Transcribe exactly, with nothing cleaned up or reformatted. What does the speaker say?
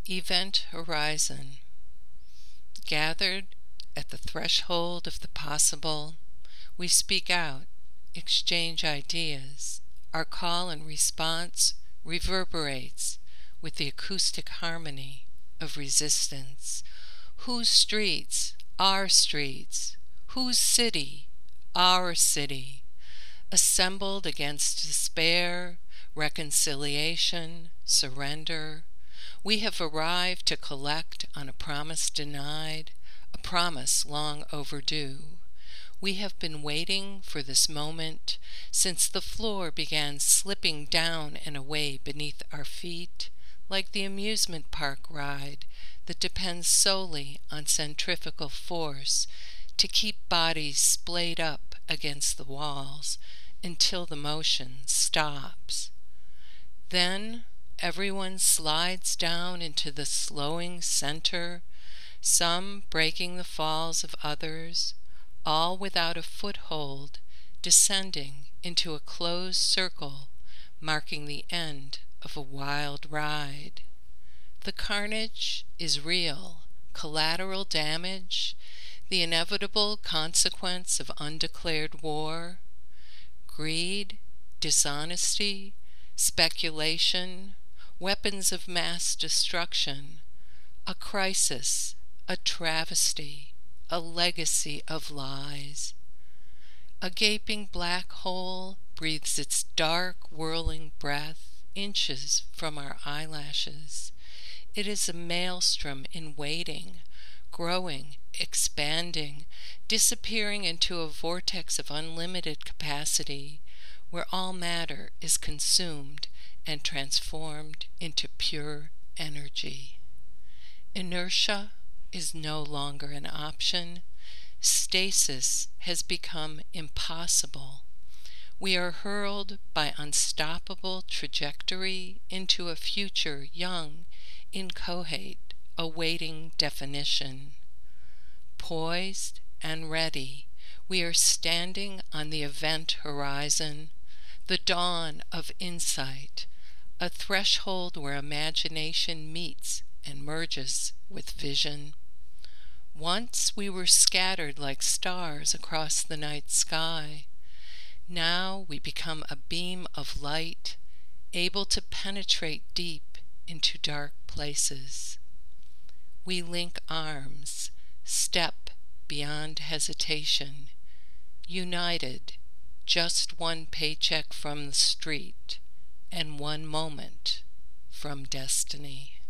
Event Horizon. Gathered at the threshold of the possible, we speak out, exchange ideas. Our call and response reverberates with the acoustic harmony of resistance. Whose streets? Our streets. Whose city? Our city. Assembled against despair, reconciliation, surrender, we have arrived to collect on a promise denied, a promise long overdue. We have been waiting for this moment since the floor began slipping down and away beneath our feet, like the amusement park ride that depends solely on centrifugal force to keep bodies splayed up against the walls until the motion stops. Then everyone slides down into the slowing center, some breaking the falls of others, all without a foothold, descending into a closed circle, marking the end of a wild ride. The carnage is real, collateral damage, the inevitable consequence of undeclared war, greed, dishonesty, speculation, weapons of mass destruction, a crisis, a travesty, a legacy of lies. A gaping black hole breathes its dark, whirling breath inches from our eyelashes. It is a maelstrom in waiting, growing, expanding, disappearing into a vortex of unlimited capacity, where all matter is consumed and transformed into pure energy. Inertia is no longer an option. Stasis has become impossible. We are hurled by unstoppable trajectory into a future young, inchoate, awaiting definition. Poised and ready, we are standing on the event horizon, the dawn of insight, a threshold where imagination meets and merges with vision. Once we were scattered like stars across the night sky. Now we become a beam of light, able to penetrate deep into dark places. We link arms, step beyond hesitation, united, just one paycheck from the street and one moment from destiny.